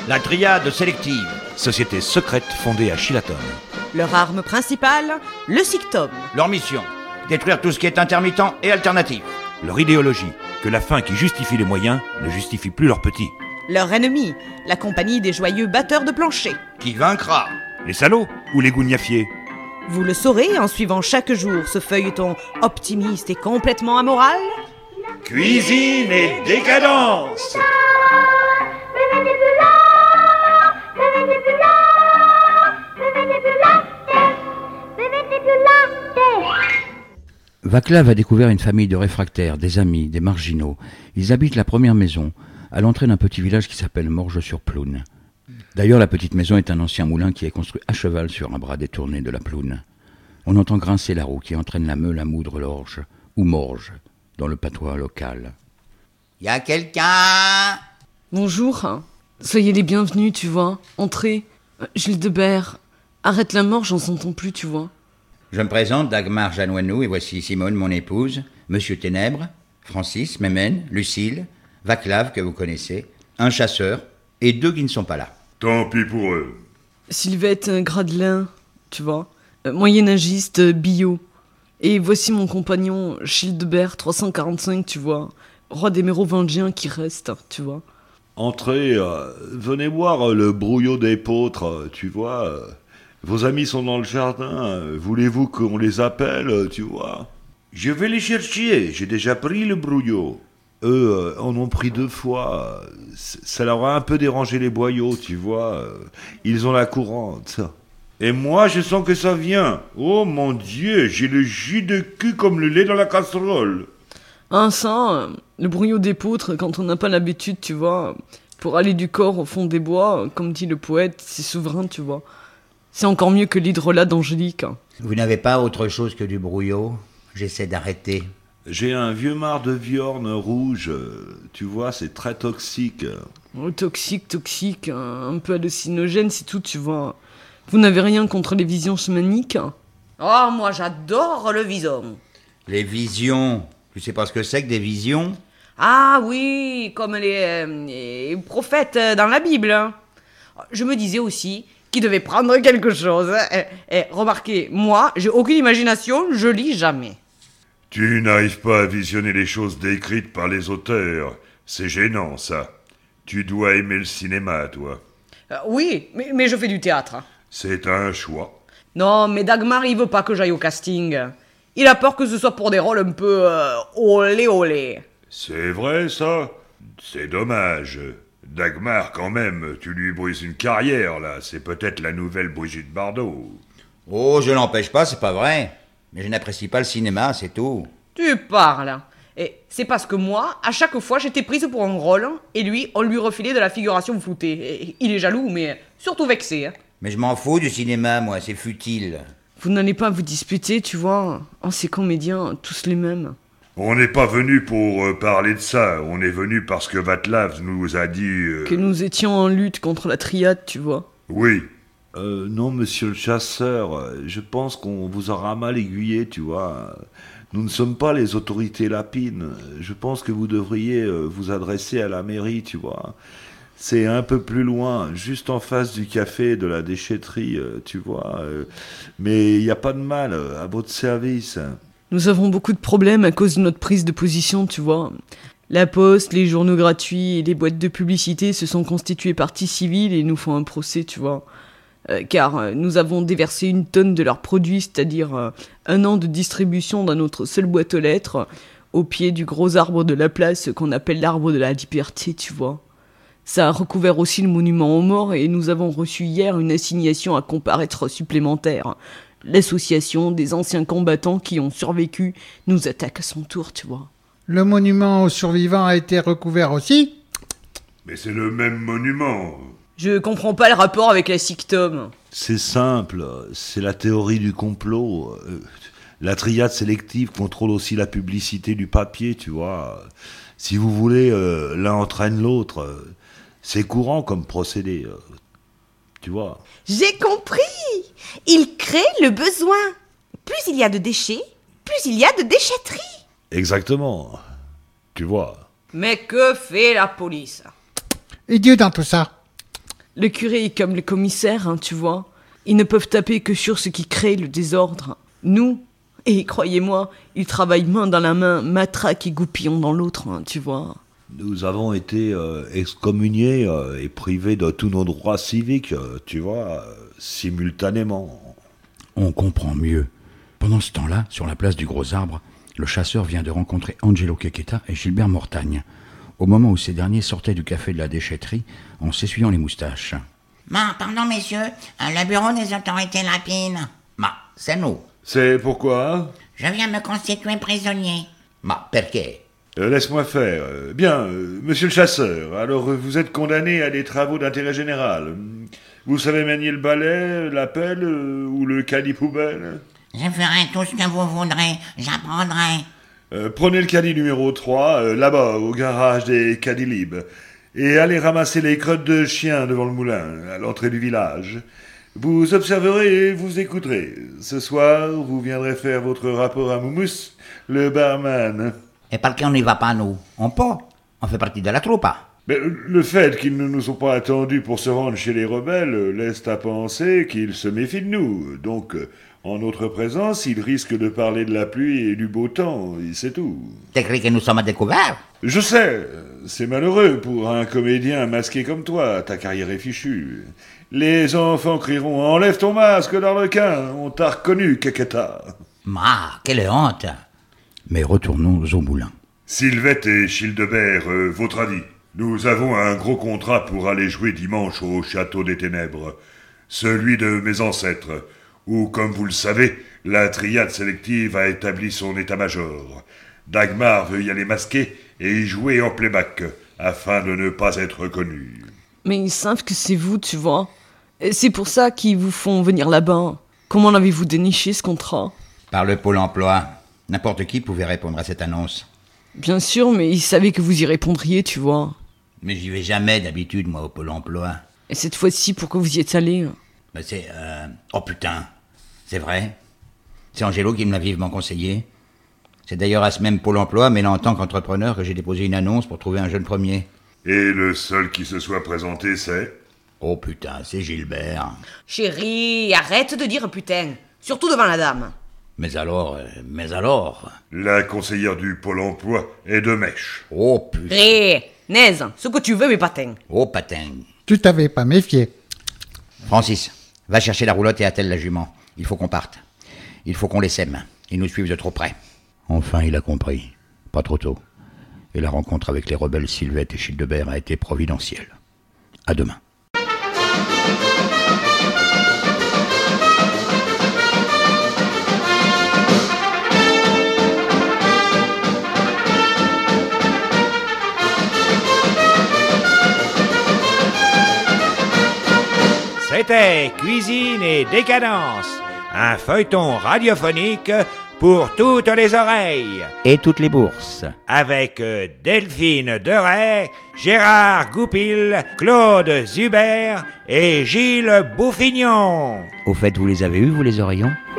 La Triade sélective. Société secrète fondée à Chilaton. Leur arme principale, le Sictom. Leur mission, détruire tout ce qui est intermittent et alternatif. Leur idéologie, que la fin qui justifie les moyens ne justifie plus leurs petits. Leur ennemi, la compagnie des joyeux batteurs de plancher. Qui vaincra? Les salauds ou les gougnafiers? Vous le saurez en suivant chaque jour ce feuilleton optimiste et complètement amoral. Cuisine et décadence. Vaclav a découvert une famille de réfractaires, des amis, des marginaux. Ils habitent la première maison, à l'entrée d'un petit village qui s'appelle Morges-sur-Ploune. D'ailleurs, la petite maison est un ancien moulin qui est construit à cheval sur un bras détourné de la Ploune. On entend grincer la roue qui entraîne la meule à moudre l'orge, ou morge, dans le patois local. Y a quelqu'un? Bonjour, soyez les bienvenus, tu vois. Entrez. Gilles Debert, arrête la mort, j'en entends plus, tu vois. Je me présente, Dagmar Janoinou, et voici Simone, mon épouse, Monsieur Ténèbres, Francis, Mémène, Lucille, Vaclav, que vous connaissez, un chasseur, et 2 qui ne sont pas là. Tant pis pour eux. Sylvette Gradelin, tu vois. Moyenâgiste, bio. Et voici mon compagnon, Gilles Debert, 345, tu vois. Roi des Mérovingiens qui reste, tu vois. Entrez, venez voir le brouillot d'épeautres, tu vois. Vos amis sont dans le jardin, voulez-vous qu'on les appelle, tu vois? Je vais les chercher, j'ai déjà pris le brouillot. Eux en ont pris 2 fois, ça leur a un peu dérangé les boyaux, tu vois. Ils ont la courante. Et moi, je sens que ça vient. Oh mon Dieu, j'ai le jus de cul comme le lait dans la casserole. Ah ça, le brouillot d'épeautre, quand on n'a pas l'habitude, tu vois, pour aller du corps au fond des bois, comme dit le poète, c'est souverain, tu vois. C'est encore mieux que l'hydrolat d'Angélique. Vous n'avez pas autre chose que du brouillot? J'essaie d'arrêter. J'ai un vieux marc de viorne rouge, tu vois, c'est très toxique. Oh, toxique, un peu hallucinogène, c'est tout, tu vois. Vous n'avez rien contre les visions chamaniques? Oh, moi j'adore le vison. Les visions, tu sais pas ce que c'est que des visions? Ah oui, comme les prophètes dans la Bible. Je me disais aussi qu'il devait prendre quelque chose. Remarquez, moi, j'ai aucune imagination, je lis jamais. Tu n'arrives pas à visionner les choses décrites par les auteurs. C'est gênant, ça. Tu dois aimer le cinéma, toi. Oui, mais je fais du théâtre. C'est un choix. Non, mais Dagmar, il veut pas que j'aille au casting. Il a peur que ce soit pour des rôles un peu olé. C'est vrai, ça? C'est dommage. Dagmar, quand même, tu lui brises une carrière, là. C'est peut-être la nouvelle Brigitte Bardot. Oh, je l'empêche pas, c'est pas vrai. Mais je n'apprécie pas le cinéma, c'est tout. Tu parles. Et c'est parce que moi, à chaque fois, j'étais prise pour un rôle, et lui, on lui refilait de la figuration floutée. Et il est jaloux, mais surtout vexé. Mais je m'en fous du cinéma, moi, c'est futile. Vous n'allez pas vous disputer, tu vois. Oh, ces comédiens, tous les mêmes. On n'est pas venu pour parler de ça. On est venu parce que Vaclav nous a dit... Que nous étions en lutte contre la triade, tu vois. Oui. Non, monsieur le chasseur, je pense qu'on vous aura mal aiguillé, tu vois. Nous ne sommes pas les autorités lapines. Je pense que vous devriez vous adresser à la mairie, tu vois. C'est un peu plus loin, juste en face du café de la déchetterie, tu vois. Mais il n'y a pas de mal, à votre service. Nous avons beaucoup de problèmes à cause de notre prise de position, tu vois. La poste, les journaux gratuits et les boîtes de publicité se sont constituées partie civile et nous font un procès, tu vois. Car nous avons déversé 1 tonne de leurs produits, c'est-à-dire 1 an de distribution dans notre seule boîte aux lettres, au pied du gros arbre de la place qu'on appelle l'arbre de la liberté, tu vois. Ça a recouvert aussi le monument aux morts et nous avons reçu hier une assignation à comparaître supplémentaire. L'association des anciens combattants qui ont survécu nous attaque à son tour, tu vois. Le monument aux survivants a été recouvert aussi? Mais c'est le même monument. Je comprends pas le rapport avec la Sictom. C'est simple, c'est la théorie du complot. La triade sélective contrôle aussi la publicité du papier, tu vois. Si vous voulez, l'un entraîne l'autre. C'est courant comme procédé, tu vois. J'ai compris. Il crée le besoin. Plus il y a de déchets, plus il y a de déchetterie. Exactement, tu vois. Mais que fait la police? Et Dieu dans tout ça? Le curé est comme le commissaire, hein, tu vois. Ils ne peuvent taper que sur ce qui crée le désordre. Nous, et croyez-moi, ils travaillent main dans la main, matraque et goupillon dans l'autre, hein, tu vois. Nous avons été excommuniés et privés de tous nos droits civiques, tu vois, simultanément. On comprend mieux. Pendant ce temps-là, sur la place du Gros Arbre, le chasseur vient de rencontrer Angelo Quequeta et Gilbert Mortagne, au moment où ces derniers sortaient du café de la déchetterie en s'essuyant les moustaches. Pardon, messieurs, le bureau des autorités lapines. C'est nous. C'est pourquoi? Je viens me constituer prisonnier. Perché? Laisse-moi faire. Bien, monsieur le chasseur, alors vous êtes condamné à des travaux d'intérêt général. Vous savez manier le balai, la pelle ou le caddie poubelle? Je ferai tout ce que vous voudrez, j'apprendrai. Prenez le caddie numéro 3, là-bas, au garage des caddies libres, et allez ramasser les crottes de chiens devant le moulin, à l'entrée du village. Vous observerez et vous écouterez. Ce soir, vous viendrez faire votre rapport à Moumous, le barman. Et parce qu'on n'y va pas, nous? On peut. On fait partie de la troupe. Mais le fait qu'ils ne nous ont pas attendus pour se rendre chez les rebelles laisse à penser qu'ils se méfient de nous. Donc, en notre présence, ils risquent de parler de la pluie et du beau temps, et c'est tout. T'as cru que nous sommes à découvert? Je sais, c'est malheureux pour un comédien masqué comme toi, ta carrière est fichue. Les enfants crieront « Enlève ton masque, d'Arlequin, on t'a reconnu, Quequeta !» Quelle honte! Mais retournons au moulin. Sylvette et Childebert, votre avis. Nous avons un gros contrat pour aller jouer dimanche au Château des Ténèbres. Celui de mes ancêtres, où, comme vous le savez, la triade sélective a établi son état-major. Dagmar veut y aller masqué et y jouer en playback, afin de ne pas être reconnu. Mais ils savent que c'est vous, tu vois. Et c'est pour ça qu'ils vous font venir là-bas. Comment l'avez-vous déniché, ce contrat? Par le Pôle emploi. N'importe qui pouvait répondre à cette annonce. Bien sûr, mais ils savaient que vous y répondriez, tu vois. Mais j'y vais jamais d'habitude, moi, au Pôle emploi. Et cette fois-ci, pourquoi vous y êtes allé? Oh putain, c'est vrai. C'est Angelo qui me l'a vivement conseillé. C'est d'ailleurs à ce même Pôle emploi, mais là en tant qu'entrepreneur, que j'ai déposé une annonce pour trouver un jeune premier. Et le seul qui se soit présenté, c'est... Oh putain, c'est Gilbert. Chérie, arrête de dire putain. Surtout devant la dame. Mais alors... La conseillère du Pôle emploi est de mèche. Oh putain. Hé, naise, ce que tu veux, mais patin. Oh patin. Tu t'avais pas méfié. Francis, va chercher la roulotte et attelle la jument. Il faut qu'on parte. Il faut qu'on les sème. Ils nous suivent de trop près. Enfin, il a compris. Pas trop tôt. Et la rencontre avec les rebelles Sylvette et Childebert a été providentielle. À demain. C'était Cuisine et Décadence, un feuilleton radiophonique pour toutes les oreilles. Et toutes les bourses. Avec Delphine Deray, Gérard Goupil, Claude Zuber et Gilles Bouffignon. Au fait, vous les avez eus, vous les oreillons?